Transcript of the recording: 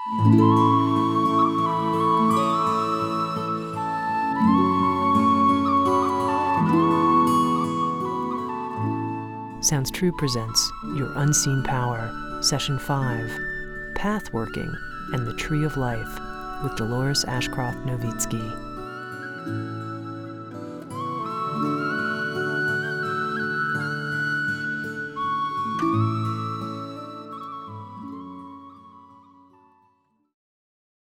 Sounds True presents Your Unseen Power, Session 5, Pathworking and the Tree of Life with Dolores Ashcroft Novitsky.